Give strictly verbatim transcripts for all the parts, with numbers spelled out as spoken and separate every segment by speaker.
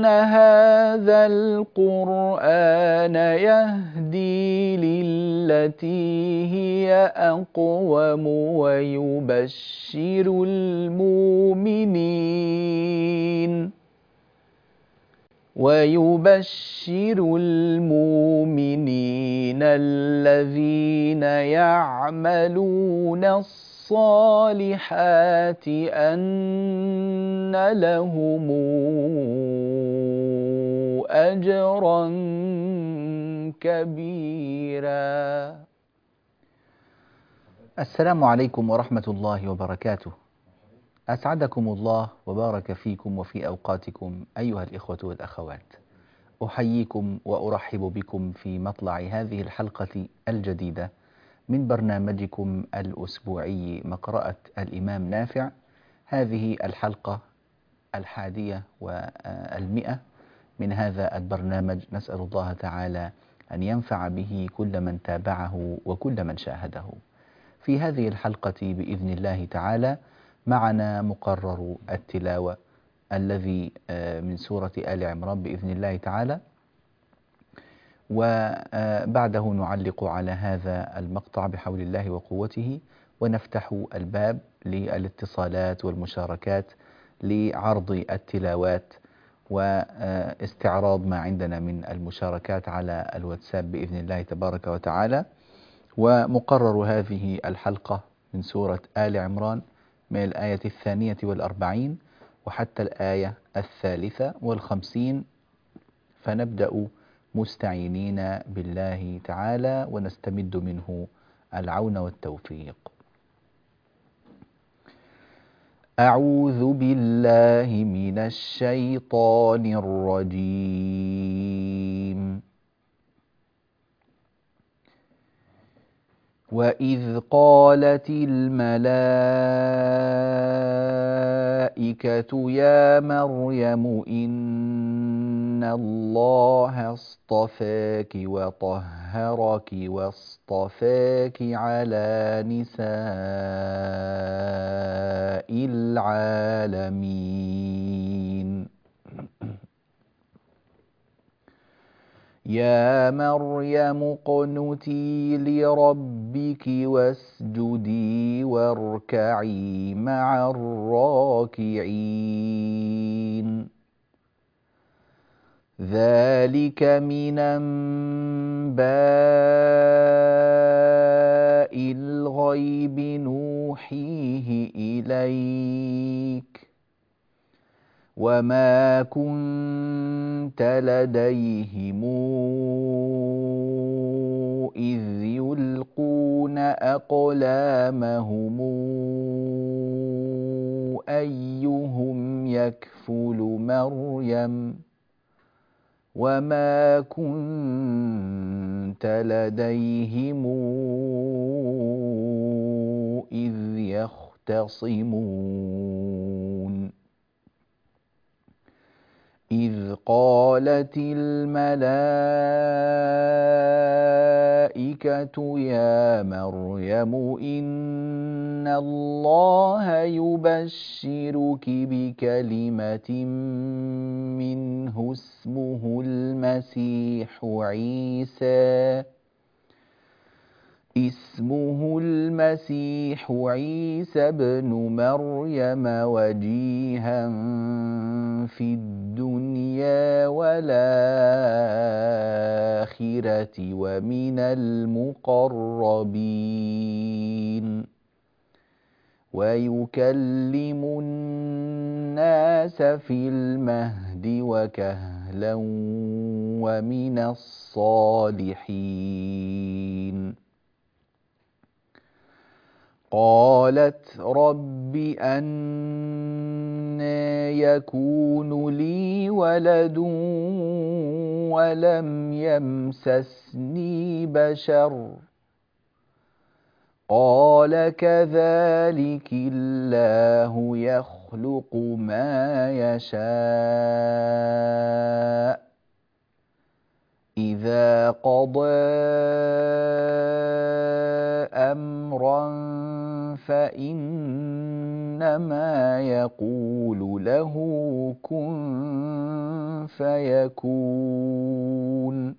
Speaker 1: هذا القرآن يهدي للتي هي أقوم ويبشر المؤمنين ويبشر المؤمنين الذين يعملون الصالحات أن لهم أجرا كبيرا. السلام عليكم ورحمة الله وبركاته. أسعدكم الله وبارك فيكم وفي أوقاتكم أيها الإخوة والأخوات. أحييكم وأرحب بكم في مطلع هذه الحلقة الجديدة من برنامجكم الأسبوعي مقرأة الإمام نافع. هذه الحلقة الحادية والمئة من هذا البرنامج، نسأل الله تعالى أن ينفع به كل من تابعه وكل من شاهده. في هذه الحلقة بإذن الله تعالى معنا مقرر التلاوة الذي من سورة آل عمران بإذن الله تعالى، وبعده نعلق على هذا المقطع بحول الله وقوته، ونفتح الباب للاتصالات والمشاركات لعرض التلاوات واستعراض ما عندنا من المشاركات على الواتساب بإذن الله تبارك وتعالى. ومقرر هذه الحلقة من سورة آل عمران من الآية الثانية والأربعين وحتى الآية الثالثة والخمسين، فنبدأ مستعينين بالله تعالى ونستمد منه العون والتوفيق. أعوذ بالله من الشيطان الرجيم. وإذ قالت الملائكة يا مريم إن الله اصطفاك وطهرك واصطفاك على نساء العالمين. يا مريم اقنتي لربك واسجدي واركعي مع الراكعين. ذلك من أنباء الغيب نوحيه إليك وما كنت لديهم إذ يلقون أقلامهم أيهم يكفل مريم وما كنت لديهم إذ يختصمون. إذ قالت الملائكة يا مريم إن الله يبشرك بكلمة منه اسمه المسيح عيسى اسمه المسيح عيسى ابن مريم وجيها في الدنيا والآخرة ومن المقربين ويكلم الناس في المهد وكهلا ومن الصالحين. قالت رب أنى يكون لي ولد ولم يمسسني بشر قال كذلك الله يخلق ما يشاء إذا قضى أمرا فإنما يقول له كن فيكون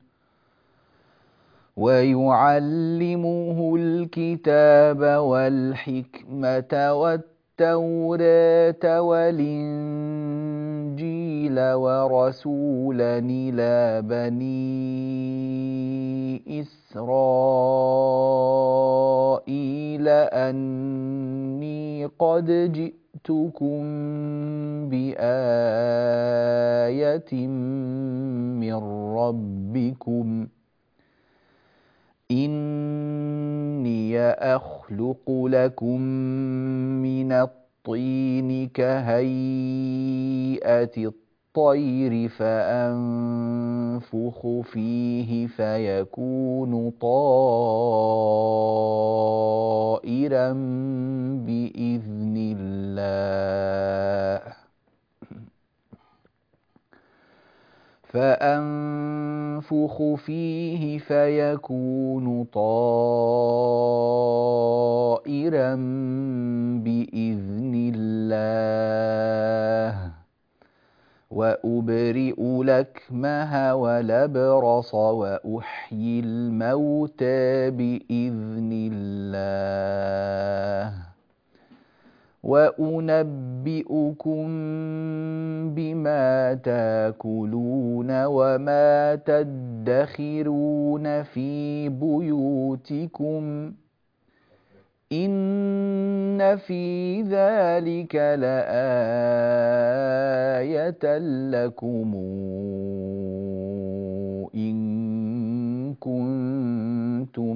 Speaker 1: ويعلمه الكتاب والحكمة والتوراة والإنجيل ورسولا إلى بني إسرائيل أني قد جئتكم بآية من ربكم إني أخلق لكم من الطين كهيئة الطير فأنفخ فيه فيكون طائرا بإذن الله فأنفخ فيه فيكون طائرا بإذن الله وأبرئ الأكمه والأبرص وأحيي الموتى بإذن الله وأنبئكم بما تاكلون وما تدخرون في بيوتكم إن في ذلك لآية لكم إن كنتم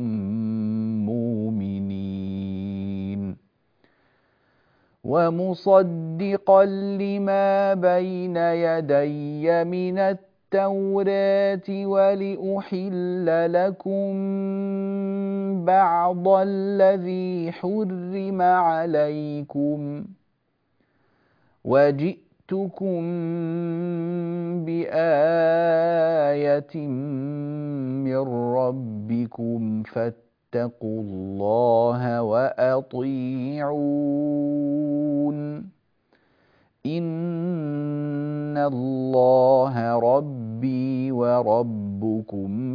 Speaker 1: مؤمنين ومصدقا لما بين يدي من التوراة ولأحل لكم بعض الذي حرم عليكم وجئتكم بآية من ربكم فاتقوا الله وأطيعون إن الله ربي وربكم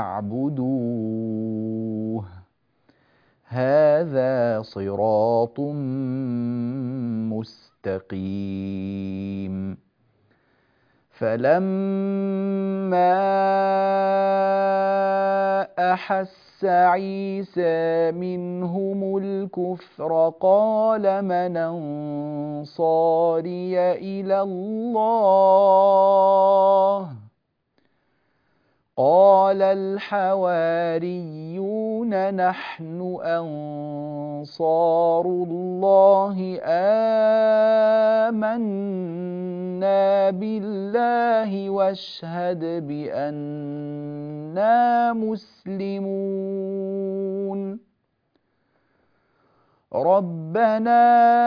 Speaker 1: فاعبدوه هذا صراط مستقيم فلما أحس عيسى منهم الكفر قال من أنصاري إلى الله قال الحواريون نحن أنصار الله آمنا بالله واشهد بأننا مسلمون ربنا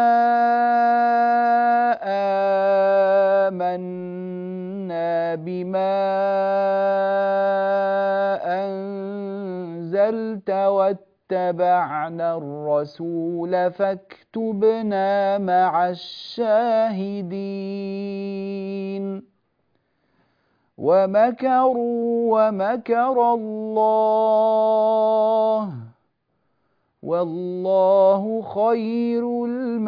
Speaker 1: آمنا بما أنزلت واتبعنا الرسول فاكتبنا مع الشاهدين ومكروا ومكر الله والله خير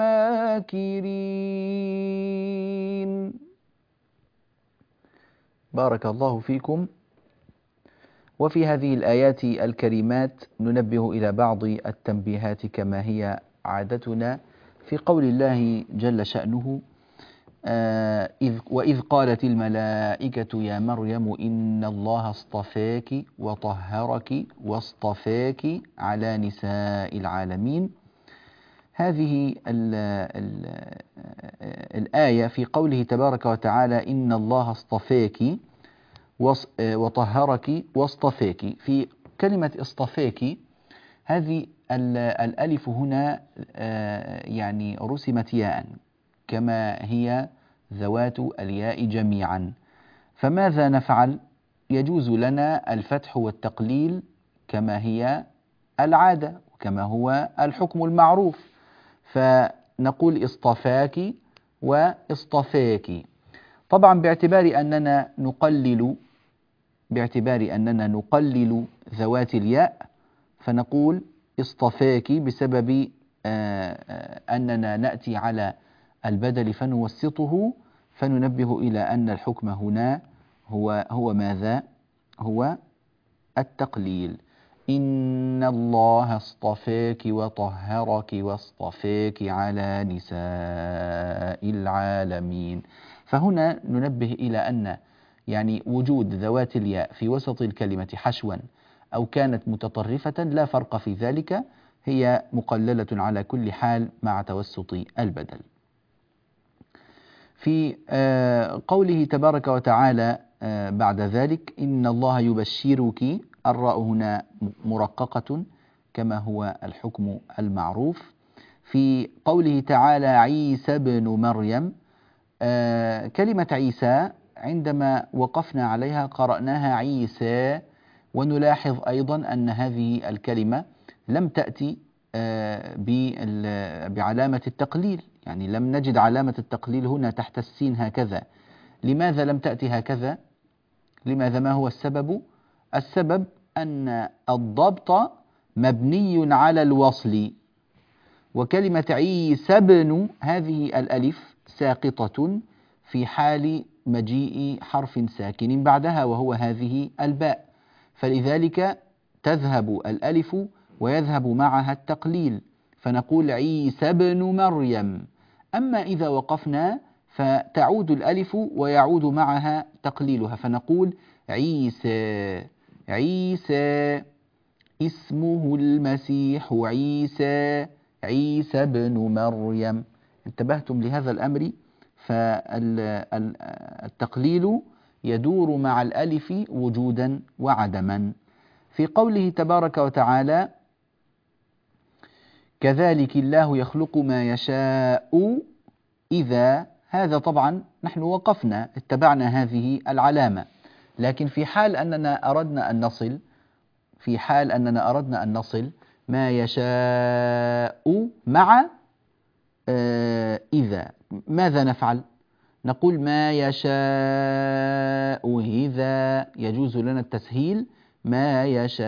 Speaker 1: الماكرين. بارك الله فيكم. وفي هذه الآيات الكريمات ننبه إلى بعض التنبيهات كما هي عادتنا في قول الله جل شأنه آه إذ وإذ قالت الملائكة يا مريم إن الله اصطفاك وطهرك واصطفاك على نساء العالمين. هذه ال ال الآية في قوله تبارك وتعالى إن الله اصطفاك وطهرك واصطفاك. في كلمة اصطفاك هذه الألف هنا يعني رسمت ياء كما هي ذوات الياء جميعا، فماذا نفعل؟ يجوز لنا الفتح والتقليل كما هي العادة وكما هو الحكم المعروف. فنقول اصطفاك واصطفاك. طبعا باعتبار أننا نقلل باعتبار أننا نقلل ذوات الياء فنقول اصطفاك بسبب أننا نأتي على البدل فنوسطه، فننبه إلى أن الحكم هنا هو هو ماذا؟ هو التقليل. إن الله اصطفاك وطهرك واصطفاك على نساء العالمين. فهنا ننبه إلى أن يعني وجود ذوات الياء في وسط الكلمة حشوا أو كانت متطرفة لا فرق في ذلك، هي مقللة على كل حال مع توسط البدل. في قوله تبارك وتعالى بعد ذلك إن الله يبشرك، الراء هنا مرققة كما هو الحكم المعروف. في قوله تعالى عيسى بن مريم، كلمة عيسى عندما وقفنا عليها قرأناها عيسى، ونلاحظ أيضا أن هذه الكلمة لم تأتي بعلامة التقليل، يعني لم نجد علامة التقليل هنا تحت السين هكذا. لماذا لم تأتي هكذا؟ لماذا؟ ما هو السبب؟ السبب أن الضبط مبني على الوصل، وكلمة عيسى بن هذه الألف ساقطة في حال مجيء حرف ساكن بعدها وهو هذه الباء، فلذلك تذهب الألف ويذهب معها التقليل، فنقول عيسى بن مريم. أما إذا وقفنا فتعود الألف ويعود معها تقليلها، فنقول عيسى عيسى اسمه المسيح عيسى عيسى بن مريم. انتبهتم لهذا الأمر؟ فالتقليل يدور مع الألف وجودا وعدما. في قوله تبارك وتعالى كذلك الله يخلق ما يشاء إذا، هذا طبعا نحن وقفنا اتبعنا هذه العلامة، لكن في حال أننا أردنا أن نصل في حال أننا أردنا أن نصل ما يشاء مع آه إذا، ماذا نفعل؟ نقول ما يشاء إذا، يجوز لنا التسهيل ما يشاء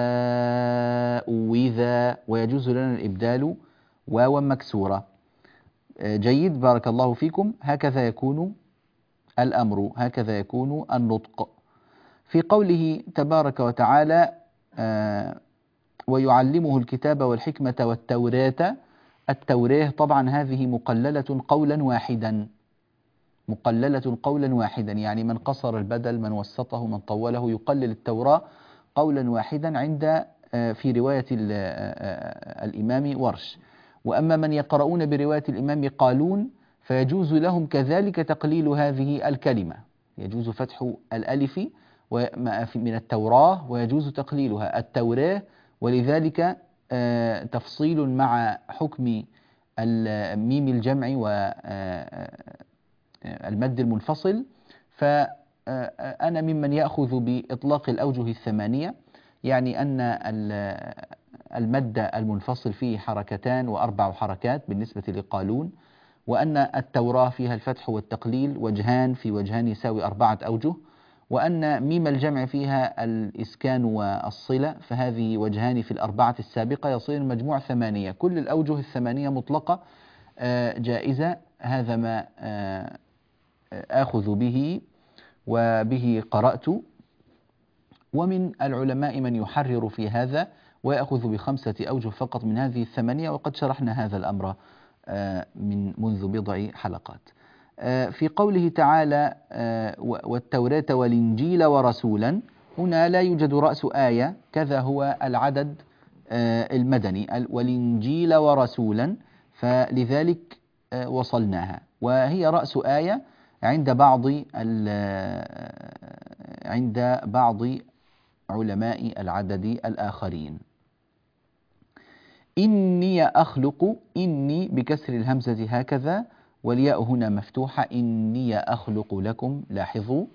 Speaker 1: إذا، ويجوز لنا الإبدال واو مكسورة. آه جيد، بارك الله فيكم. هكذا يكون الأمر، هكذا يكون النطق. في قوله تبارك وتعالى آه ويعلمه الكتاب والحكمة والتوراة، التوراة طبعا هذه مقللة قولا واحدا، مقللة قولا واحدا، يعني من قصر البدل من وسطه من طوله يقلل التوراة قولا واحدا عند في رواية الإمام ورش. وأما من يقرؤون برواية الإمام قالون فيجوز لهم كذلك تقليل هذه الكلمة، يجوز فتح الألف من التوراة ويجوز تقليلها التوراة، ولذلك تفصيل مع حكم ميم الجمع والمد المنفصل. فأنا ممن يأخذ بإطلاق الأوجه الثمانية، يعني أن المد المنفصل فيه حركتان وأربع حركات بالنسبة لقالون، وأن التوراة فيها الفتح والتقليل وجهان في وجهان يساوي أربعة أوجه، وأن ميم الجمع فيها الإسكان والصلة فهذه وجهان في الأربعة السابقة، يصير المجموع ثمانية. كل الأوجه الثمانية مطلقة جائزة، هذا ما آخذ به وبه قرأت. ومن العلماء من يحرر في هذا ويأخذ بخمسة أوجه فقط من هذه الثمانية، وقد شرحنا هذا الأمر من منذ بضع حلقات. في قوله تعالى والتوراة والإنجيل ورسولا، هنا لا يوجد رأس آية، كذا هو العدد المدني والإنجيل ورسولا، فلذلك وصلناها، وهي رأس آية عند بعض عند بعض علماء العدد الآخرين. إني أخلق، إني بكسر الهمزة هكذا، والياء هنا مفتوحة، إني أخلق لكم، لاحظوا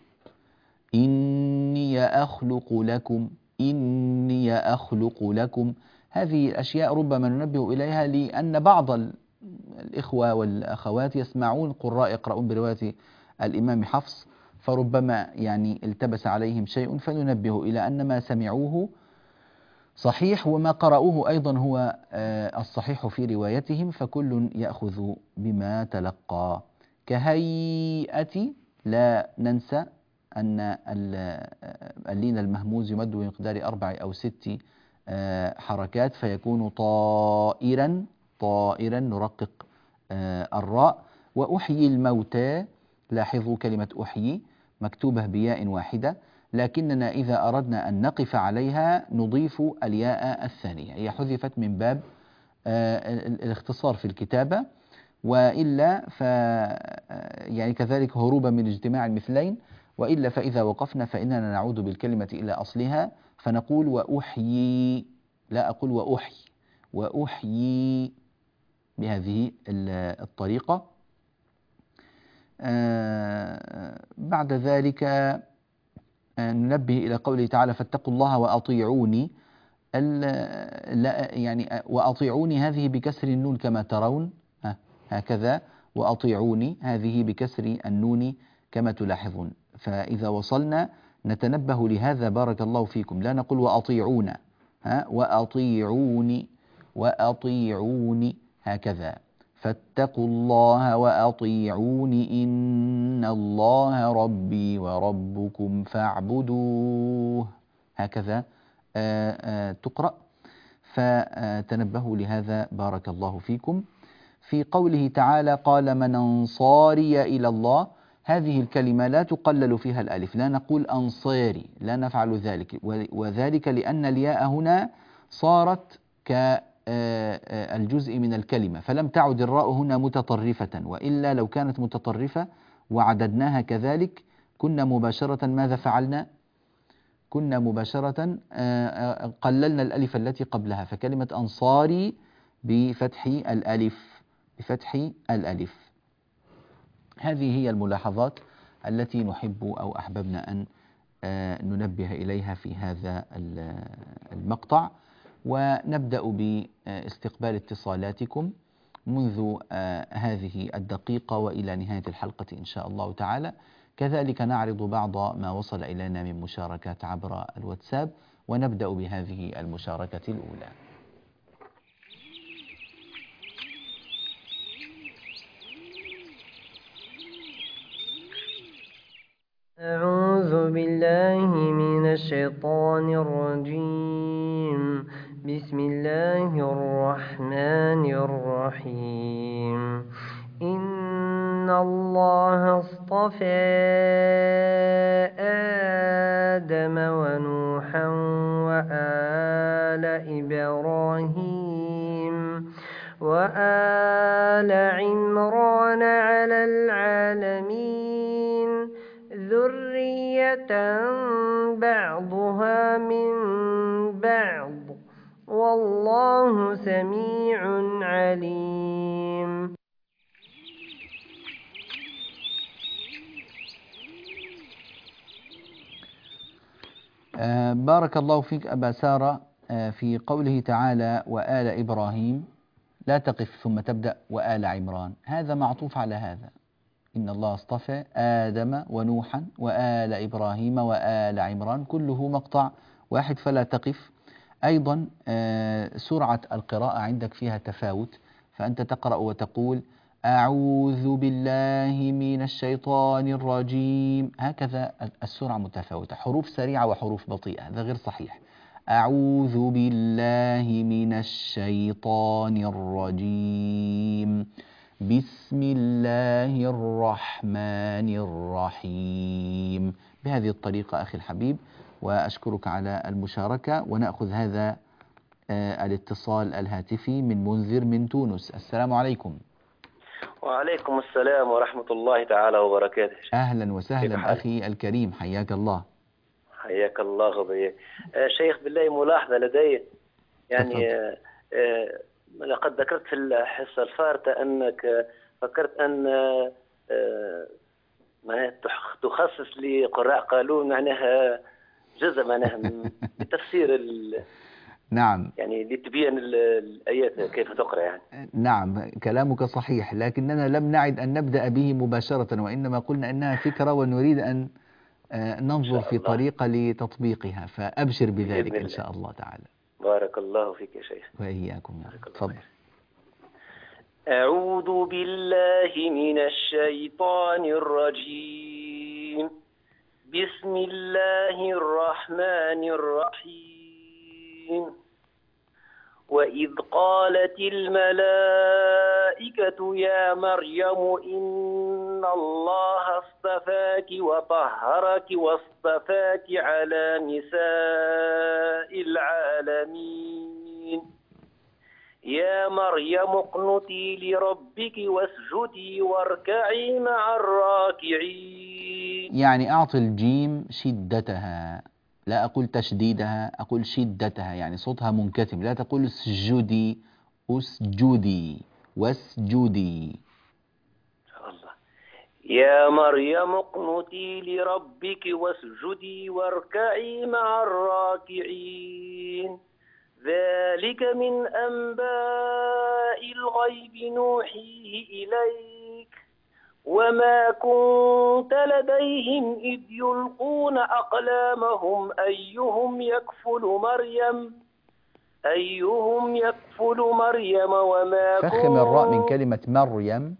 Speaker 1: إني أخلق لكم، إني أخلق لكم. هذه الأشياء ربما ننبه إليها لأن بعض الإخوة والأخوات يسمعون قراء يقرؤون برواية الإمام حفص، فربما يعني التبس عليهم شيء، فننبه إلى أن ما سمعوه صحيح، وما قرأوه أيضا هو الصحيح في روايتهم، فكل يأخذ بما تلقى. كهيئة، لا ننسى أن اللين المهموز يمد بمقدار أربع أو ست حركات، فيكون طائرا طائرا، نرقق الراء. وأحيي الموتى، لاحظوا كلمة أحيي مكتوبة بياء واحدة، لكننا إذا أردنا أن نقف عليها نضيف الياء الثانية، هي حذفت من باب الاختصار في الكتابة، وإلا ف يعني كذلك هروبا من اجتماع المثلين، وإلا فإذا وقفنا فإننا نعود بالكلمة إلى أصلها، فنقول وأحيي، لا أقول وأحيي، وأحيي بهذه الطريقة. بعد ذلك ننبه إلى قوله تعالى فاتقوا الله وأطيعوني، يعني وأطيعوني هذه بكسر النون كما ترون هكذا، وأطيعوني هذه بكسر النون كما تلاحظون. فإذا وصلنا نتنبه لهذا بارك الله فيكم، لا نقول وأطيعونا، ها وأطيعوني وأطيعوني هكذا. فاتقوا الله وأطيعوني إن الله ربي وربكم فاعبدوه، هكذا آآ آآ تقرأ، فتنبهوا لهذا بارك الله فيكم. في قوله تعالى قال من أنصاري إلى الله، هذه الكلمة لا تقلل فيها الألف، لا نقول أنصاري، لا نفعل ذلك، وذلك لأن الياء هنا صارت كالجزء من الكلمة، فلم تعد الراء هنا متطرفة، وإلا لو كانت متطرفة وعددناها كذلك كنا مباشرة ماذا فعلنا؟ كنا مباشرة قللنا الألف التي قبلها، فكلمة أنصاري بفتح الألف، بفتح الألف. هذه هي الملاحظات التي نحب أو أحببنا أن ننبه إليها في هذا المقطع، ونبدأ باستقبال اتصالاتكم منذ هذه الدقيقة وإلى نهاية الحلقة إن شاء الله تعالى. كذلك نعرض بعض ما وصل إلينا من مشاركات عبر الواتساب، ونبدأ بهذه المشاركة الأولى.
Speaker 2: أعوذ بالله من الشيطان الرجيم. بسم الله الرحمن الرحيم. إن الله اصطفى آدم ونوحا وآل إبراهيم وآل عمران على العالمين ذرية بعضها من بعض والله سميع عليم.
Speaker 1: آه بارك الله فيك أبا سارة. آه في قوله تعالى وآل إبراهيم لا تقف ثم تبدأ وآل عمران، هذا معطوف على هذا. إن الله اصطفى آدم ونوحا وآل إبراهيم وآل عمران، كله مقطع واحد فلا تقف. أيضا آه سرعة القراءة عندك فيها تفاوت، فأنت تقرأ وتقول أعوذ بالله من الشيطان الرجيم، هكذا السرعة متفاوتة، حروف سريعة وحروف بطيئة، هذا غير صحيح. أعوذ بالله من الشيطان الرجيم بسم الله الرحمن الرحيم، بهذه الطريقة أخي الحبيب، وأشكرك على المشاركة. ونأخذ هذا آه الاتصال الهاتفي من منذر من تونس. السلام عليكم.
Speaker 3: وعليكم السلام ورحمة الله تعالى وبركاته.
Speaker 1: أهلا وسهلا أخي الكريم، حياك الله.
Speaker 3: حياك الله غبي. آه شيخ بالله ملاحظة لدي، يعني آه آه لقد ذكرت في الحصة الفارطة أنك فكرت أن آه معناها تخصص لقراء قالون معناها جزء معناها بتفسير
Speaker 1: نعم
Speaker 3: يعني لتبين ال- الآيات كيف تقرأ يعني.
Speaker 1: نعم كلامك صحيح، لكننا لم نعد أن نبدأ به مباشرة، وإنما قلنا أنها فكرة ونريد أن آه،
Speaker 3: إن
Speaker 1: ننظر
Speaker 3: شاء
Speaker 1: في
Speaker 3: الله
Speaker 1: طريقة لتطبيقها، فأبشر
Speaker 3: بإذن
Speaker 1: بذلك إن
Speaker 3: الله.
Speaker 1: شاء الله تعالى.
Speaker 3: بارك الله فيك يا شيخ.
Speaker 1: وإياكم.
Speaker 3: بارك الله
Speaker 1: تفضل.
Speaker 3: فيك. أعوذ بالله من الشيطان الرجيم. بسم الله الرحمن الرحيم. وإذ قالت الملائكة يا مريم إن الله اصطفاك وطهرك واصطفاك على نساء العالمين. يا مريم اقنتي لربك واسجدي واركعي مع الراكعين.
Speaker 1: يعني أعطي الجيم شدتها، لا أقول تشديدها، أقول شدتها، يعني صوتها منكتم، لا تقول اسجدي، اسجدي واسجدي.
Speaker 3: الله. يا مريم اقنتي لربك واسجدي واركعي مع الراكعين. ذلك من أنباء الغيب نوحيه إليك وما كنت لديهم إذ يلقون أقلامهم أيهم يكفل مريم أيهم يكفل مريم وما
Speaker 1: فخم الراء من
Speaker 3: كنت
Speaker 1: كلمة مريم.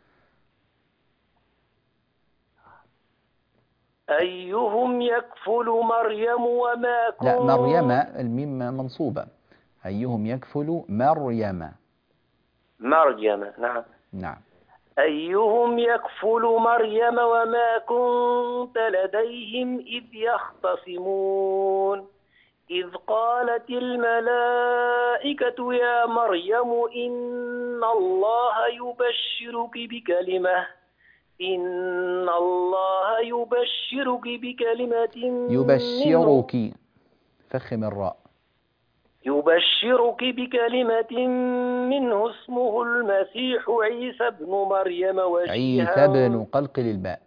Speaker 3: أيهم يكفل مريم وما كنت
Speaker 1: لا، مريم الميم منصوبة. أيهم يكفل مريم.
Speaker 3: مريم نعم.
Speaker 1: نعم.
Speaker 3: أيهم يكفل مريم وما كنت لديهم إذ يختصمون. إذ قالت الملائكة يا مريم إن الله يبشرك بكلمة إن الله يبشرك بكلمة منه
Speaker 1: يبشرك، فخم الراء.
Speaker 3: يبشرك بكلمة منه اسمه المسيح عيسى بن مريم
Speaker 1: عيسى بن،
Speaker 3: وجيها
Speaker 1: قلقل الباء.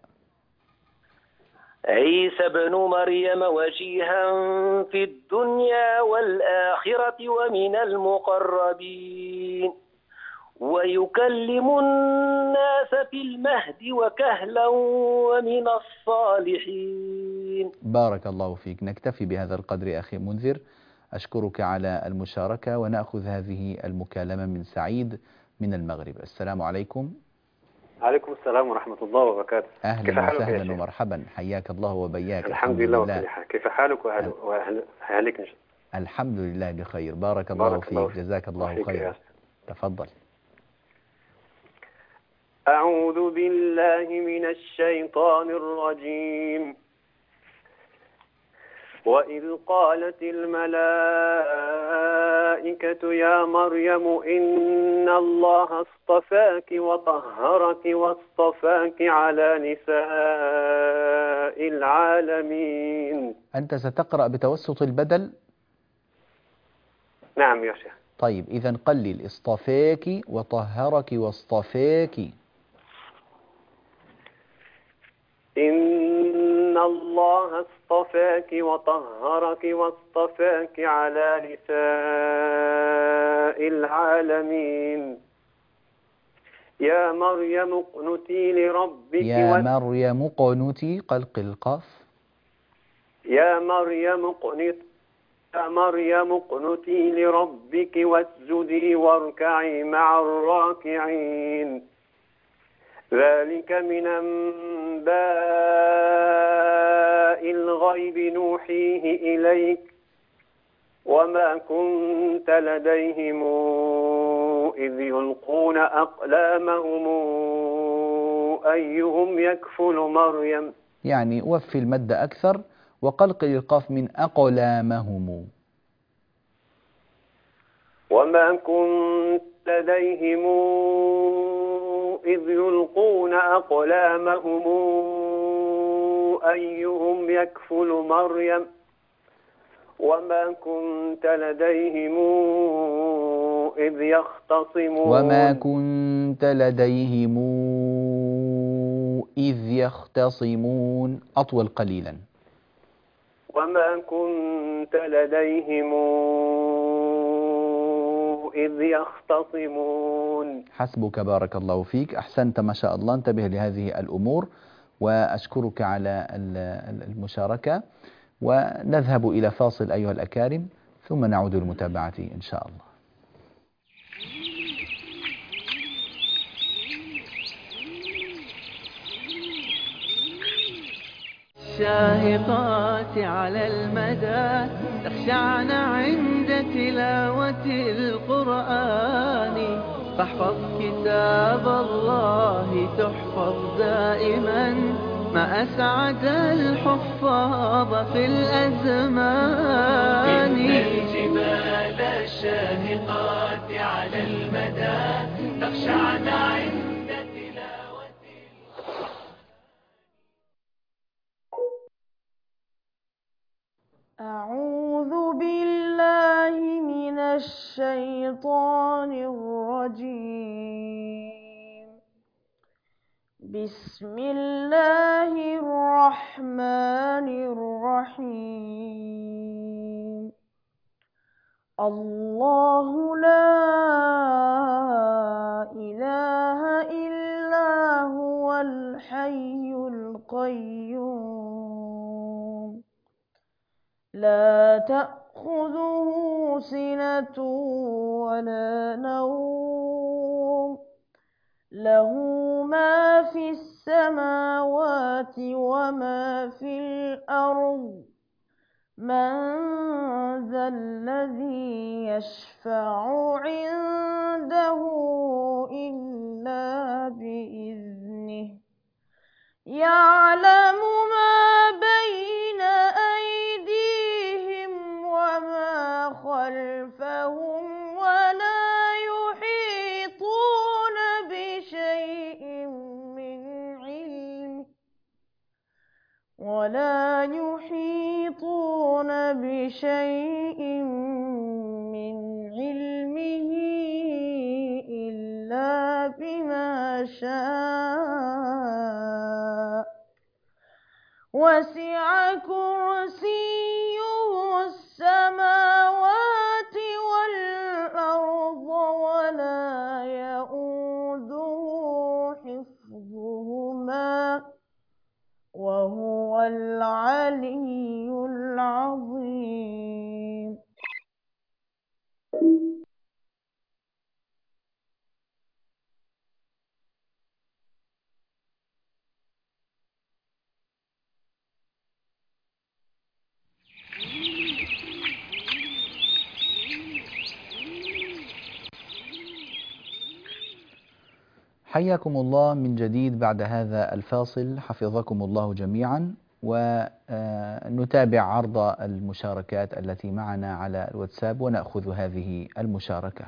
Speaker 3: عيسى بن مريم وجيها في الدنيا والآخرة ومن المقربين ويكلم الناس في المهد وكهلا ومن الصالحين.
Speaker 1: بارك الله فيك. نكتفي بهذا القدر أخي منذر، أشكرك على المشاركة، ونأخذ هذه المكالمة من سعيد من المغرب. السلام عليكم.
Speaker 4: عليكم السلام ورحمة الله وبركاته. كيف
Speaker 1: أهلا
Speaker 4: حالك يا
Speaker 1: وسهلا
Speaker 4: شيخ؟
Speaker 1: ومرحبا، حياك الله وبياك.
Speaker 4: الحمد لله وكل حال. كيف حالك وأهلك إن شاء الله؟
Speaker 1: الحمد لله بخير، بارك الله
Speaker 4: بارك
Speaker 1: فيك،
Speaker 4: الله فيك.
Speaker 1: جزاك الله خيرا. تفضل.
Speaker 4: أعوذ بالله من الشيطان الرجيم. وإذ قالت الملائكة يا مريم إن الله اصطفاك وطهرك واصطفاك على نساء العالمين.
Speaker 1: أنت ستقرأ بتوسط البدل؟
Speaker 4: نعم يا شيخ.
Speaker 1: طيب إذا قلل اصطفاك وطهرك واصطفاك.
Speaker 4: إن الله اصطفاك وطهرك واصطفاك على نساء العالمين. يا مريم اقنتي لربك
Speaker 1: يا
Speaker 4: و...
Speaker 1: مريم اقنتي، قلقل القاف.
Speaker 4: يا مريم اقنت يا مريم اقنتي لربك واسجدي واركعي مع الراكعين. ذلك من أنباء الغيب نوحيه إليك وما كنت لديهم إذ يلقون أقلامهم أيهم يكفل مريم.
Speaker 1: يعني وفي المد أكثر وقلقل القاف من أقلامهم.
Speaker 4: وما كنت لديهم إذ يلقون أقلامهم أيهم يكفل مريم وما كنت لديهم إذ يختصمون.
Speaker 1: وما كنت لديهم إذ يختصمون، أطول قليلا.
Speaker 4: وما كنت لديهم إذ يختصمون.
Speaker 1: حسبك، بارك الله فيك، أحسنت ما شاء الله. انتبه لهذه الأمور، وأشكرك على المشاركة. ونذهب إلى فاصل أيها الأكارم، ثم نعود للمتابعة إن شاء الله.
Speaker 5: الشاهقات على المدى تخشعن عند تلاوة القرآن، فاحفظ كتاب الله تحفظ دائما، ما أسعد الحفاظ في الأزمان. إن الجبال الشاهقات على المدى تخشعن عند
Speaker 6: أعوذ بالله من الشيطان الرجيم. بسم الله الرحمن الرحيم. الله لا إله إلا هو الحي القيوم، لا تأخذه سنة ولا نوم، له ما في السماوات وما في الأرض. من ذا الذي يشفع عنده إلا بإذنه، يعلم ما بين أيديهم وما خلفهم، ولا يحيطون بشيء من علمه ولا يحيطون بشيء من علمه إلا بما شاء، وسع كرسيه السماوات والأرض ولا يؤوده حفظهما، وهو العلي العظيم.
Speaker 1: حياكم الله من جديد بعد هذا الفاصل، حفظكم الله جميعا. ونتابع عرض المشاركات التي معنا على الواتساب ونأخذ هذه المشاركة.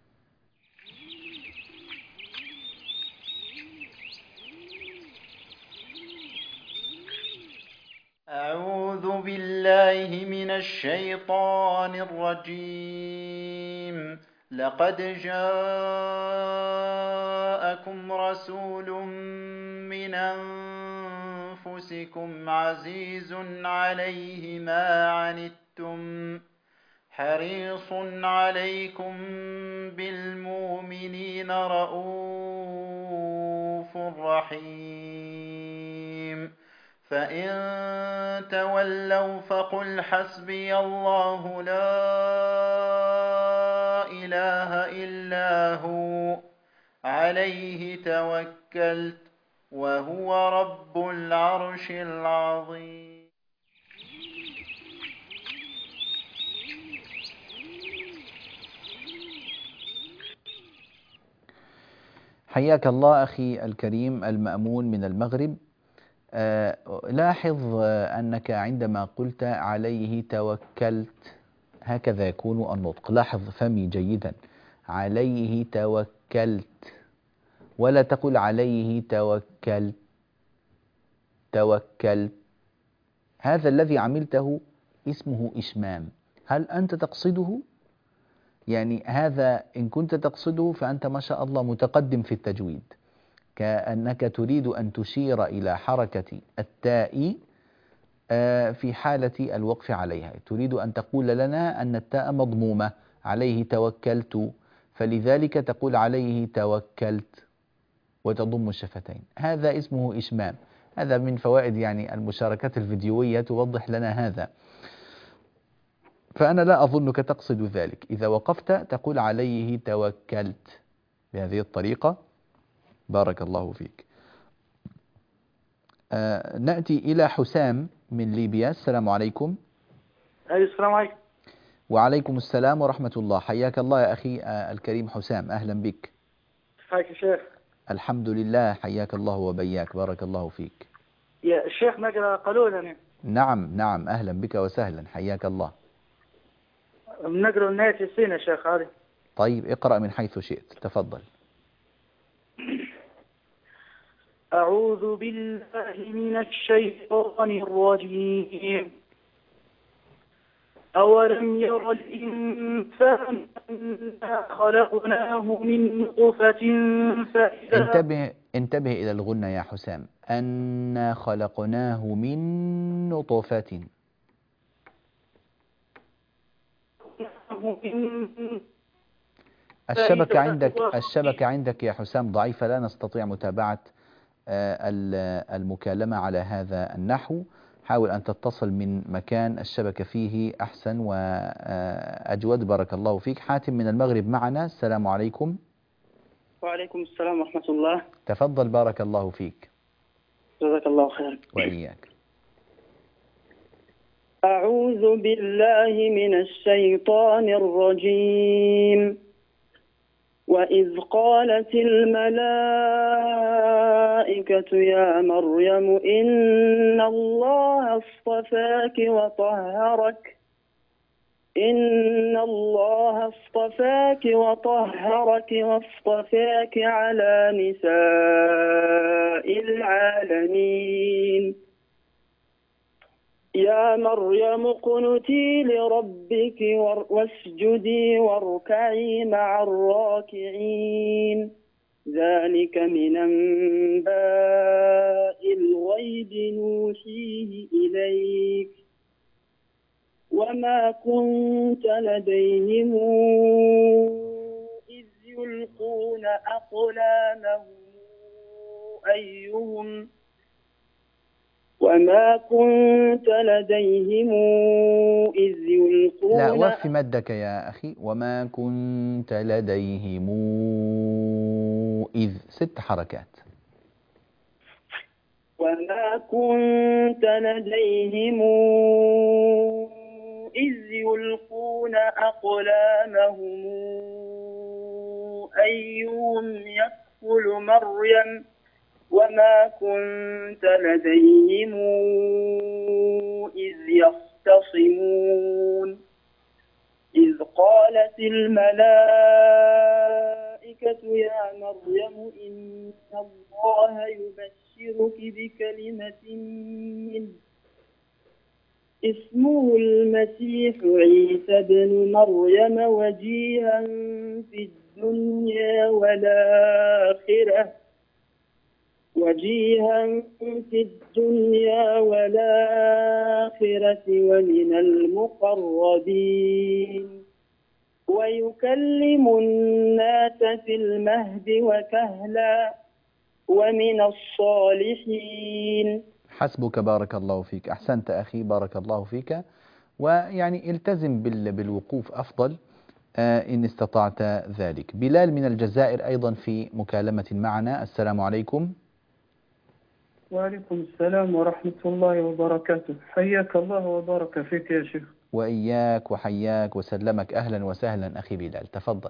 Speaker 7: أعوذ بالله من الشيطان الرجيم. لقد جاءكم رسول من أنفسكم عزيز عليه ما عنتم حريص عليكم بالمؤمنين رؤوف رحيم. فإن تولوا فقل حسبي الله لا إله إلا هو عليه توكلت وهو رب العرش العظيم.
Speaker 1: حياك الله أخي الكريم المأمون من المغرب. آه لاحظ آه أنك عندما قلت عليه توكلت هكذا يكون النطق. لاحظ فمي جيدا، عليه توكلت، ولا تقل عليه توكلت توكلت. هذا الذي عملته اسمه إشمام. هل أنت تقصده؟ يعني هذا إن كنت تقصده فأنت ما شاء الله متقدم في التجويد، كأنك تريد أن تشير إلى حركة التاء في حالة الوقف عليها. تريد أن تقول لنا أن التاء مضمومة، عليه توكلت، فلذلك تقول عليه توكلت وتضم الشفتين. هذا اسمه إشمام. هذا من فوائد يعني المشاركات الفيديوية توضح لنا هذا. فأنا لا أظنك تقصد ذلك. إذا وقفت تقول عليه توكلت بهذه الطريقة. بارك الله فيك. آه نأتي إلى حسام من ليبيا. السلام عليكم.
Speaker 8: أيوة السلام عليكم.
Speaker 1: وعليكم السلام ورحمة الله. حياك الله يا أخي آه الكريم حسام، أهلا بك.
Speaker 8: حياك يا شيخ.
Speaker 1: الحمد لله، حياك الله وبياك، بارك الله فيك.
Speaker 8: يا الشيخ نقرأ قانونا.
Speaker 1: نعم نعم، أهلا بك وسهلا، حياك الله.
Speaker 8: نقرأ نهاية السين يا شيخ هذه.
Speaker 1: طيب اقرأ من حيث شئت، تفضل.
Speaker 8: أعوذ بالله من الشيطان الرجيم. أولم ير الإنسان أنا خلقناه من نطفة فإذا
Speaker 1: انتبه انتبه إلى الغنة يا حسام. أنا خلقناه من نطفة. الشبكة عندك الشبكة عندك يا حسام ضعيفة، لا نستطيع متابعة المكالمة على هذا النحو. حاول أن تتصل من مكان الشبكة فيه أحسن وأجود. بارك الله فيك. حاتم من المغرب معنا. السلام عليكم.
Speaker 8: وعليكم السلام ورحمة الله.
Speaker 1: تفضل بارك الله فيك.
Speaker 8: جزاك الله خير.
Speaker 1: وإياك.
Speaker 8: أعوذ بالله من الشيطان الرجيم. وإذ قالت الملائكة يا مريم إن الله اصطفاك وطهرك إن الله اصطفاك وطهرك واصطفاك على نساء العالمين. يا مريم اقنتي لربك واسجدي واركعي مع الراكعين. ذلك من أنباء الغيب نوحيه إليك وما كنت لديهم إذ يلقون أقلامهم أيهم وما كنت لديهم إذ يلقون.
Speaker 1: لا، وف مدك يا أخي. وما كنت لديهم إذ، ست حركات.
Speaker 8: وما كنت لديهم إذ يلقون أقلامهم أيهم يكفل مريم وما كنت لديهم إذ يختصمون. إذ قالت الملائكة يا مريم إن الله يبشرك بكلمة منه اسمه المسيح عيسى بن مريم وجيها في الدنيا والآخرة وجيها في الدنيا والآخرة ومن المقربين ويكلم الناس في المهد وكهلا ومن الصالحين.
Speaker 1: حسبك، بارك الله فيك. أحسنت أخي، بارك الله فيك. ويعني التزم بالوقوف أفضل إن استطعت ذلك. بلال من الجزائر أيضا في مكالمة معنا. السلام عليكم.
Speaker 9: وعليكم السلام ورحمة الله وبركاته. حياك الله وبارك فيك يا شيخ.
Speaker 1: وإياك وحياك وسلمك. أهلا وسهلا أخي بلال، تفضل.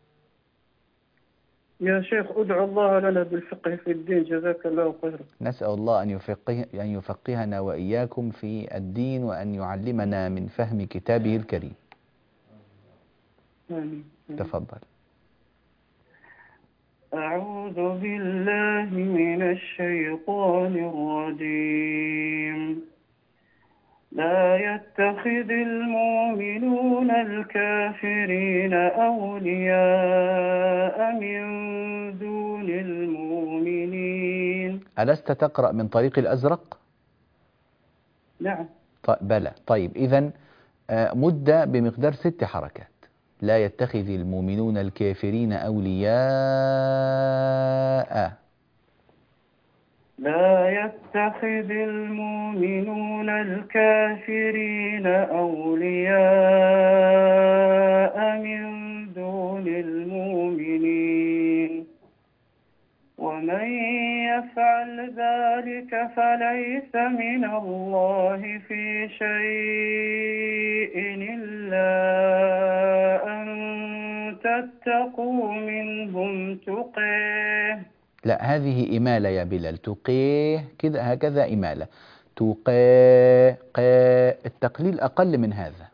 Speaker 9: يا شيخ ادعو الله لنا بالفقه في الدين، جزاك الله خيرا.
Speaker 1: نسأل الله أن يفقه أن يفقهنا وإياكم في الدين وأن يعلمنا من فهم كتابه الكريم.
Speaker 9: آمين.
Speaker 1: تفضل.
Speaker 9: أعوذ بالله من الشيطان الرجيم. لا يتخذ المؤمنون الكافرين أولياء من دون المؤمنين.
Speaker 1: ألست تقرأ من طريق الأزرق؟
Speaker 9: نعم.
Speaker 1: طيب بلى. طيب إذن مدة بمقدار ست حركات. لا يتخذ المؤمنون الكافرين أولياء.
Speaker 9: لا يتخذ المؤمنون الكافرين أولياء من دون المؤمنين ومن يفعل ذلك فليس من الله في شيء إلا أن تتقوا منهم تقيه.
Speaker 1: لا، هذه إمالة يا بلال. تقيه كذا، هكذا إمالة. تقيه قيه. التقليل أقل من هذا.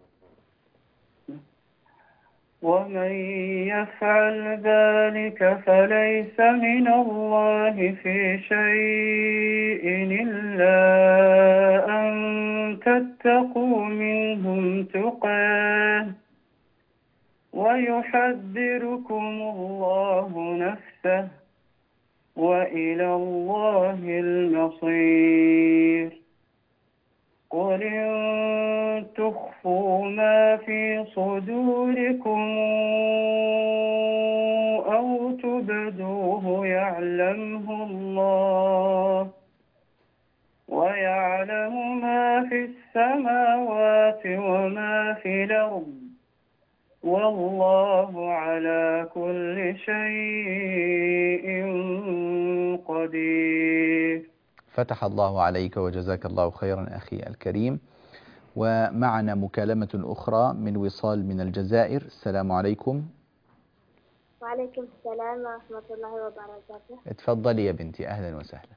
Speaker 9: ومن يفعل ذلك فليس من الله في شيء إلا أن تتقوا منهم تقاه ويحذركم الله نفسه وإلى الله المصير. قل إن تخفوا ما في صدوركم أو تبدوه يعلمه الله ويعلم ما في السماوات وما في الأرض والله على كل شيء قدير.
Speaker 1: فتح الله عليك وجزاك الله خيرا أخي الكريم. ومعنا مكالمة أخرى من وصال من الجزائر. السلام عليكم.
Speaker 10: وعليكم السلام ورحمة الله وبركاته.
Speaker 1: اتفضلي يا بنتي. أهلا وسهلا.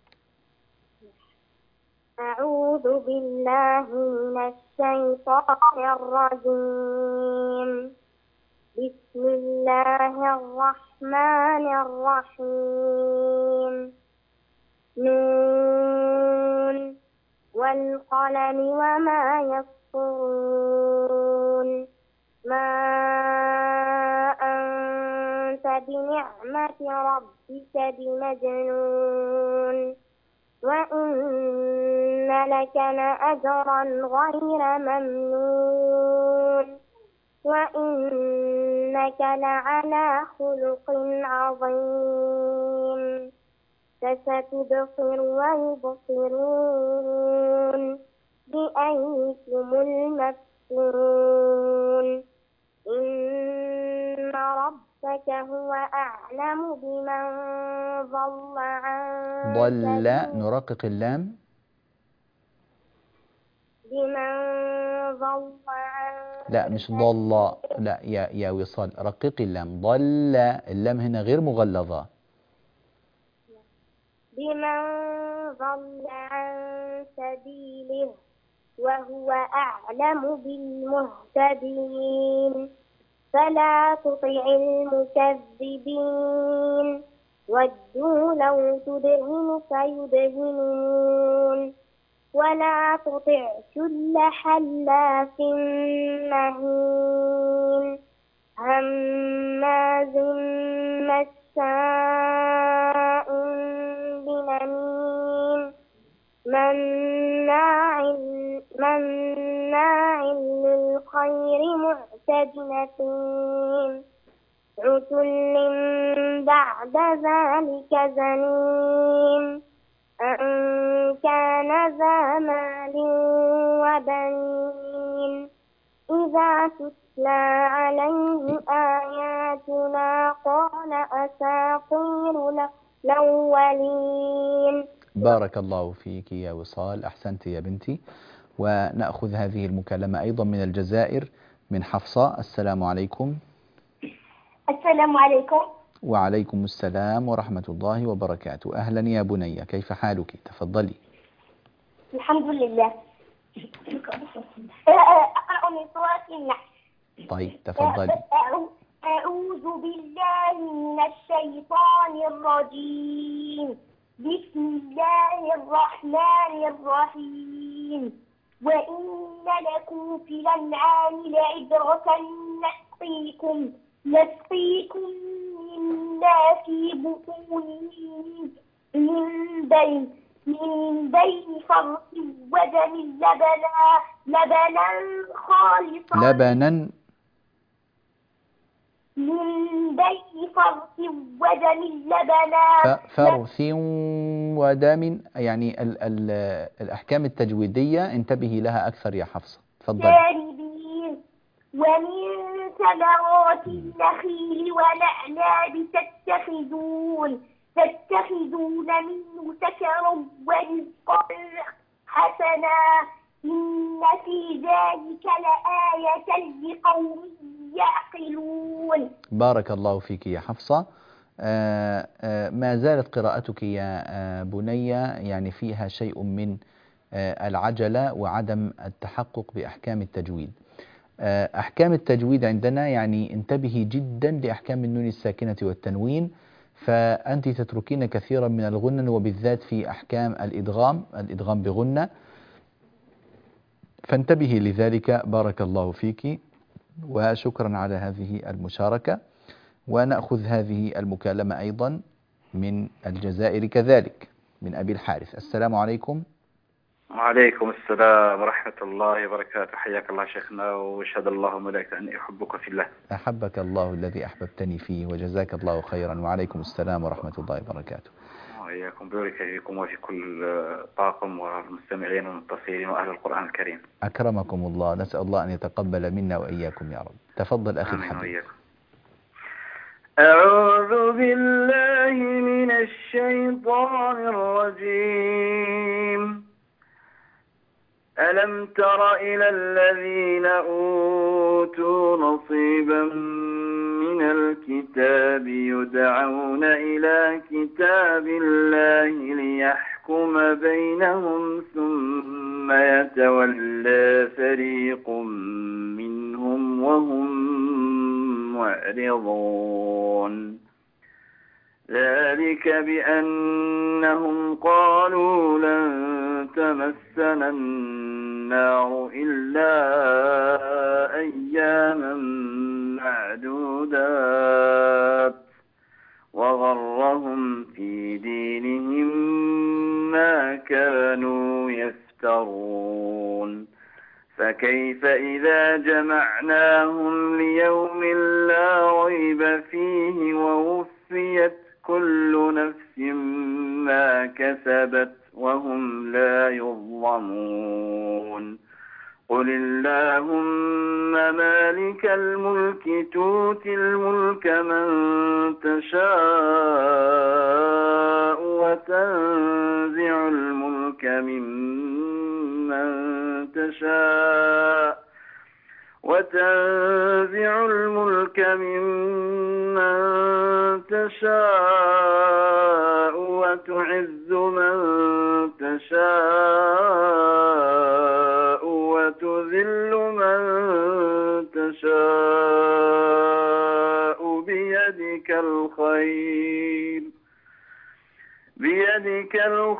Speaker 10: أعوذ بالله من الشيطان الرجيم. بسم الله الرحمن الرحيم. نون والقلم وما يسطرون. ما أنت بنعمة ربك بمجنون وإن لك لأجرا غير ممنون وإنك لعلى خلق عظيم. فستبصر ويبصرون بأيكم المفتون. إن ربك هو أعلم بمن ضل عن
Speaker 1: ضل. نرقق اللام.
Speaker 10: بمن ضل عن
Speaker 1: لا مش ضل. لا يا يا وصال، رققي اللام. ضل. اللام هنا غير مغلظة.
Speaker 10: بمن ضل عن سبيله وهو أعلم بالمهتدين. فلا تطع المكذبين ودوا لو تدهن فيدهنون ولا تطع كل حلاف مهين هماز مشاء بنميم مناع مناع للخير معتد نثيم عتل بعد ذلك زنيم أن كان ذا مال وبنين إذا تتلى عليه آياتنا قال أساطير الأولين.
Speaker 1: بارك الله فيك يا وصال. أحسنت يا بنتي. ونأخذ هذه المكالمة أيضا من الجزائر من حفصة. السلام عليكم.
Speaker 10: السلام عليكم.
Speaker 1: وعليكم السلام ورحمة الله وبركاته. أهلا يا بني، كيف حالك؟ تفضلي.
Speaker 10: الحمد لله. أقرأ من سورة النحل.
Speaker 1: طيب تفضلي.
Speaker 10: أعوذ بالله من الشيطان الرجيم. بسم الله الرحمن الرحيم. وإن لكم في الأنعام لعبرة نسقيكم نسقيكم مما في بطونه من بين من بين فرث ودم لبنا لبنا خالصا
Speaker 1: لبنا
Speaker 10: من بين فرث ودم لبنا
Speaker 1: ف- فرث ودم، يعني ال ال الأحكام التجويدية انتبهي لها أكثر يا حفصة، تفضل.
Speaker 10: شاربين ومن ثمرات النخيل والأعناب تتخذون تتخذون منه سكرا ورزقا حسنا إن في ذلك لآية لقوم يعقلون.
Speaker 1: بارك الله فيك يا حفصة. آه، آه، ما زالت قراءتك يا آه، بني يعني فيها شيء من آه، العجلة وعدم التحقق بأحكام التجويد. آه، أحكام التجويد عندنا يعني انتبهي جدا لأحكام النون الساكنة والتنوين، فأنت تتركين كثيرا من الغنن وبالذات في أحكام الإدغام الإدغام بغنة، فانتبهي لذلك. بارك الله فيك وشكرا على هذه المشاركة. ونأخذ هذه المكالمة أيضا من الجزائر كذلك من أبي الحارث. السلام عليكم.
Speaker 11: وعليكم السلام ورحمة الله وبركاته. حياك الله شيخنا، واشهد الله وملائكته أني أحبك في الله.
Speaker 1: أحبك الله الذي أحببتني فيه وجزاك الله خيرا. وعليكم السلام ورحمة الله وبركاته.
Speaker 11: وإياكم، بارك فيكم وفي كل طاقم والمستمعين والمتصلين وأهل القرآن الكريم.
Speaker 1: أكرمكم الله، نسأل الله أن يتقبل منا وإياكم يا رب. تفضل أخي الحبيب.
Speaker 11: وإياكم. أعوذ بالله من الشيطان الرجيم. ألم تر إلى الذين أوتوا نصيبا من الكتاب يدعون إلى كتاب الله ليحكم بينهم ثم يتولى فريق منهم وهم معرضون. ذلك بأنهم قالوا لن تمسنا النار إلا أياما معدودات وغرهم في دينهم ما كانوا يفترون. فكيف إذا جمعناهم ليوم لا ريب فيه ووفيت كل نفس ما كسبت وهم لا يظلمون. قل اللهم مالك الملك تؤتي الملك من تشاء وتنزع الملك ممن تشاء وتنزع الملك ممن تشاء وتعز من تشاء وتذل من تشاء بيدك الخير بيدك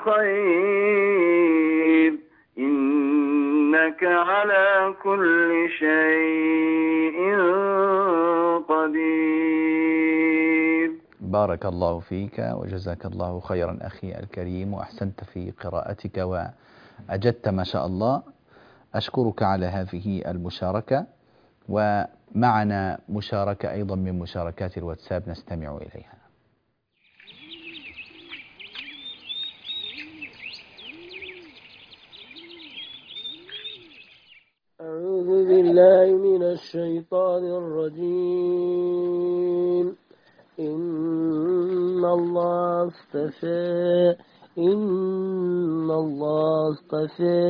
Speaker 11: الخير إنك على كل شيء قدير.
Speaker 1: بارك الله فيك وجزاك الله خيرا أخي الكريم، وأحسنت في قراءتك وأجدت ما شاء الله. أشكرك على هذه المشاركة، ومعنا مشاركة أيضا من مشاركات الواتساب نستمع إليها.
Speaker 12: أعوذ بالله من الشيطان الرجيم. إن الله اصطفى إن الله اصطفى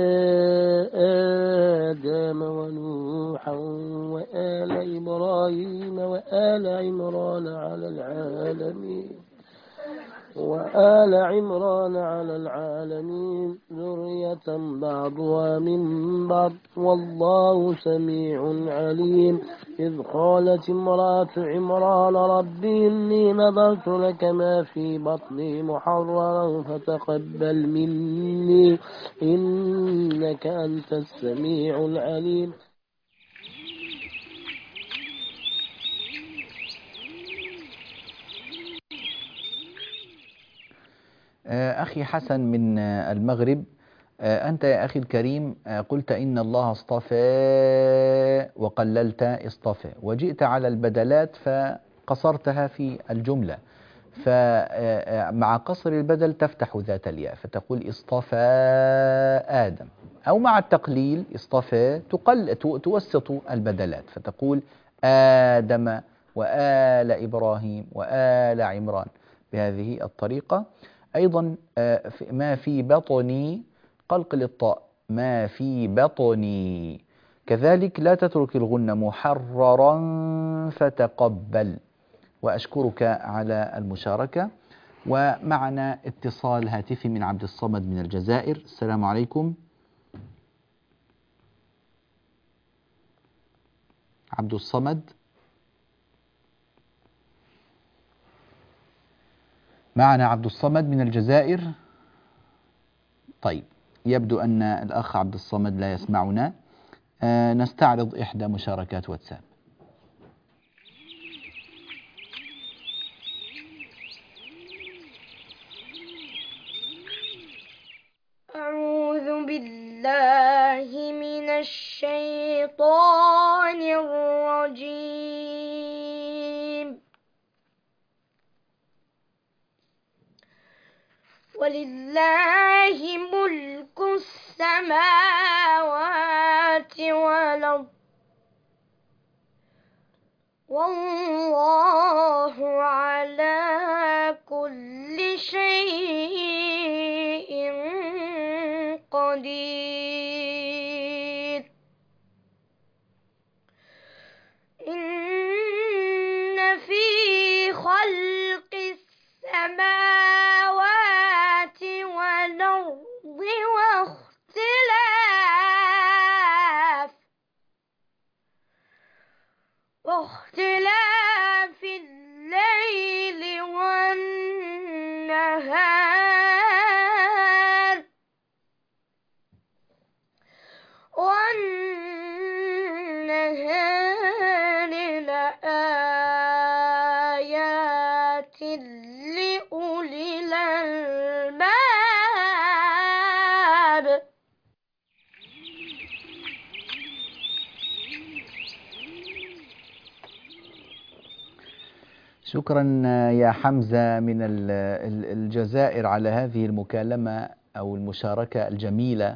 Speaker 12: آدم ونوحا وآل إبراهيم وآل عمران على العالمين وآل عمران على العالمين ذرية بعضها من بعض والله سميع عليم. إذ قالت امرأة عمران رب إني نذرت لك ما في بطني محررا فتقبل مني إنك أنت السميع العليم.
Speaker 1: أخي حسن من المغرب أنت يا أخي الكريم قلت إن الله اصطفى وقللت اصطفى، وجئت على البدلات فقصرتها في الجملة، فمع قصر البدل تفتح ذات الياء فتقول اصطفى آدم، أو مع التقليل اصطفى تقل توسط البدلات فتقول آدم وآل إبراهيم وآل عمران بهذه الطريقة. أيضا ما في بطني قلقل الطاء، ما في بطني، كذلك لا تترك الغنة محررا فتقبل. وأشكرك على المشاركة. ومعنا اتصال هاتفي من عبد الصمد من الجزائر. السلام عليكم. عبد الصمد، معنا عبد الصمد من الجزائر. طيب، يبدو أن الأخ عبد الصمد لا يسمعنا. آه نستعرض إحدى مشاركات واتساب.
Speaker 13: أعوذ بالله من الشيطان الرجيم. ولله ملك السماوات والأرض والله على كل شيء قدير. إن في خلق السماوات والأرض واختلاف واختلاف الليل والنهار والنهار لآيات لأولي الألباب.
Speaker 1: شكرا يا حمزة من الجزائر على هذه المكالمة أو المشاركة الجميلة.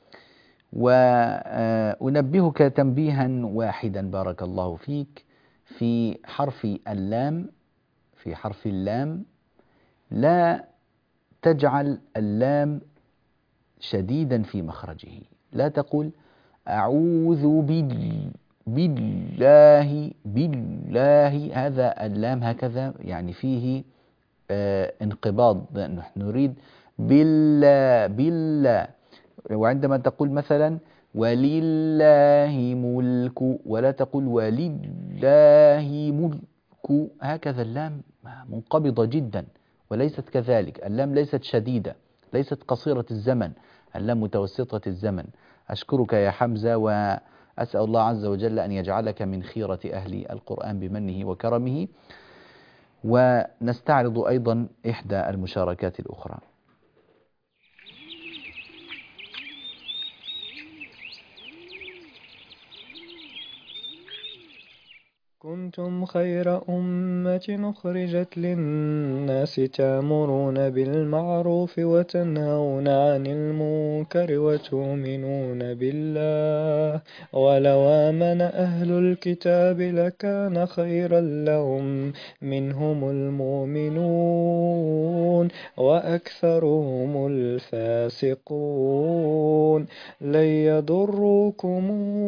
Speaker 1: وأنبهك تنبيها واحدا بارك الله فيك، في حرف اللام في حرف اللام لا تجعل اللام شديدا في مخرجه، لا تقول أعوذ بال بالله بالله، هذا اللام هكذا يعني فيه آه انقباض، نحن نريد بالله بالله. وعندما تقول مثلا ولله ملك ولا تقول ولله ملك، هكذا اللام منقبضة جدا، وليست كذلك. اللام ليست شديدة، ليست قصيرة الزمن، اللام متوسطة الزمن. أشكرك يا حمزة، وأسأل الله عز وجل أن يجعلك من خيرة أهل القرآن بمنه وكرمه. ونستعرض أيضا إحدى المشاركات الأخرى.
Speaker 14: كنتم خير أمة أخرجت للناس تأمرون بالمعروف وتنهون عن المنكر وتؤمنون بالله ولو آمن أهل الكتاب لكان خيرا لهم منهم المؤمنون وأكثرهم الفاسقون. لن يضروكم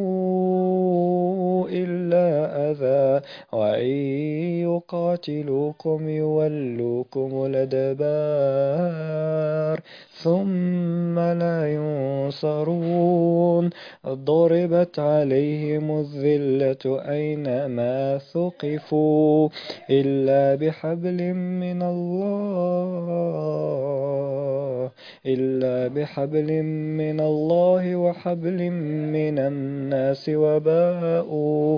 Speaker 14: إلا أذى وإن يقاتلوكم يولوكم الأدبار ثم لا ينصرون. ضربت عليهم الذلة أينما ثقفوا إلا بحبل من الله إلا بحبل من الله وحبل من الناس وباءوا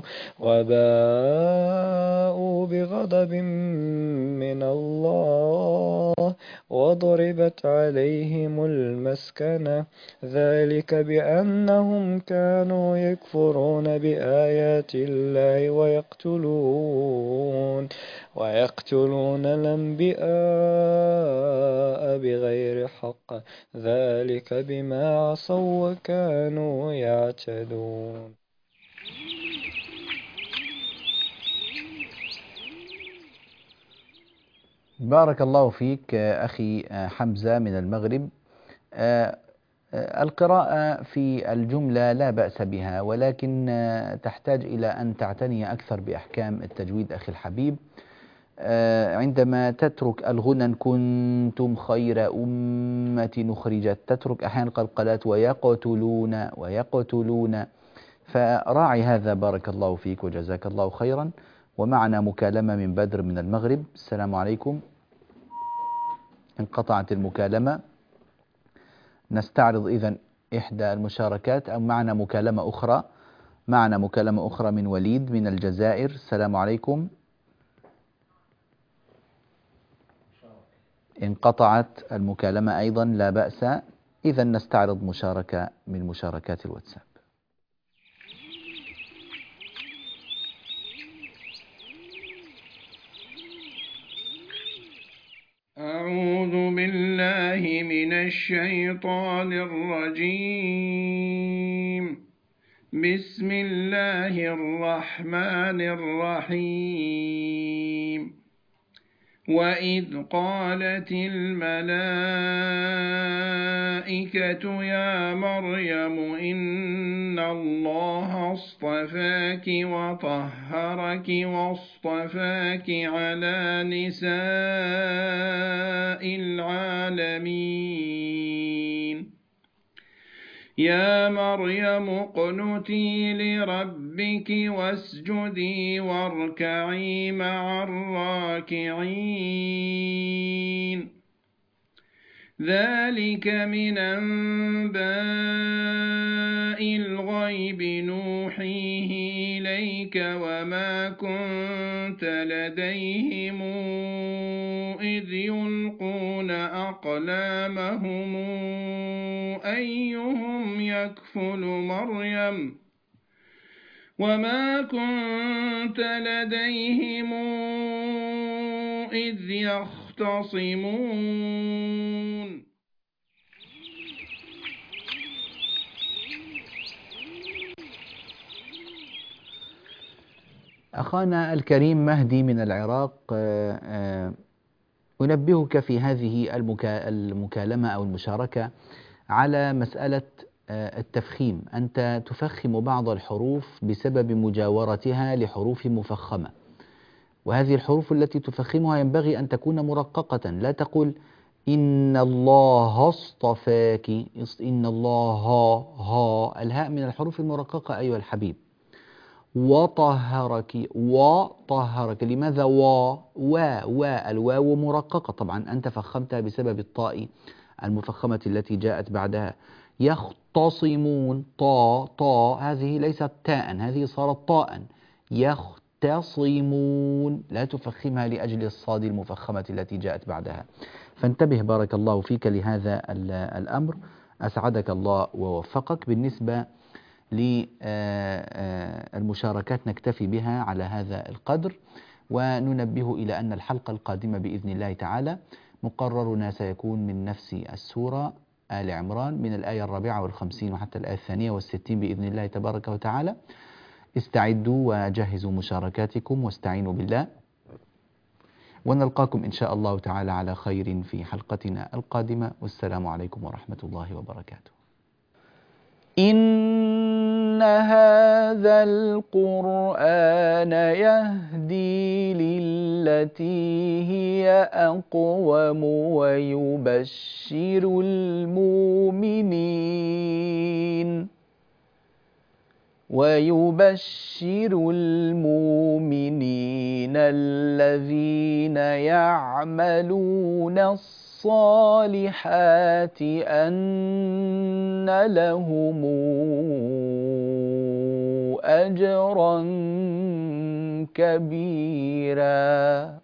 Speaker 14: وباءوا بغضب من الله الحق وضربت عليهم المسكنة ذلك بأنهم كانوا يكفرون بآيات الله ويقتلون ويقتلون الأنبياء بغير حق ذلك بما عصوا وكانوا يعتدون.
Speaker 1: بارك الله فيك أخي حمزة من المغرب. القراءة في الجملة لا بأس بها، ولكن تحتاج إلى أن تعتني أكثر بأحكام التجويد أخي الحبيب. عندما تترك الغنن كنتم خير أمة أخرجت، تترك أحيانا القلقلات ويقتلون ويقتلون، فراعي هذا. بارك الله فيك وجزاك الله خيرا. ومعنا مكالمة من بدر من المغرب. السلام عليكم. انقطعت المكالمة، نستعرض إذن إحدى المشاركات أو معنا مكالمة أخرى. معنا مكالمة أخرى من وليد من الجزائر. السلام عليكم. انقطعت المكالمة أيضا، لا بأس. إذن نستعرض مشاركة من مشاركات الواتساب.
Speaker 15: أعوذ بالله من الشيطان الرجيم. بسم الله الرحمن الرحيم. وإذ قالت الملائكة يا مريم إن الله اصطفاك وطهرك واصطفاك على نساء العالمين. يا مريم اقنتي لربك واسجدي واركعي مع الراكعين. ذلك من أنباء الغيب نوحيه إليك وما كنت لديهم إذ يلقون أقلامهم أيهم يكفل مريم وما كنت لديهم إذ يختصمون.
Speaker 1: أخانا الكريم مهدي من العراق، أنبهك في هذه المكالمة أو المشاركة على مسألة التفخيم. أنت تفخم بعض الحروف بسبب مجاورتها لحروف مفخمة، وهذه الحروف التي تفخمها ينبغي أن تكون مرققة. لا تقول إن الله اصطفاك، إن الله ها ها، الهاء من الحروف المرققة أيها الحبيب. وطهرك وطهرك، لماذا و و و الواو مرققة؟ طبعا أنت فخمتها بسبب الطاء المفخمة التي جاءت بعدها. يختصمون طا طا، هذه ليست تاء، هذه صارت طاء. يختصمون، لا تفخمها لأجل الصاد المفخمة التي جاءت بعدها. فانتبه بارك الله فيك لهذا الأمر، أسعدك الله ووفقك. بالنسبة للمشاركات نكتفي بها على هذا القدر، وننبه إلى أن الحلقة القادمة بإذن الله تعالى مقررنا سيكون من نفس السورة آل عمران، من الآية الرابعة والخمسين وحتى الآية الثانية والستين بإذن الله تبارك وتعالى. استعدوا وجهزوا مشاركاتكم واستعينوا بالله، ونلقاكم إن شاء الله تعالى على خير في حلقتنا القادمة، والسلام عليكم ورحمة الله وبركاته. إن هذا القرآن يهدي للتي هي أقوم ويبشر المؤمنين ويبشر المؤمنين الذين يعملون الصالحات أن لهم أجرا كبيرا.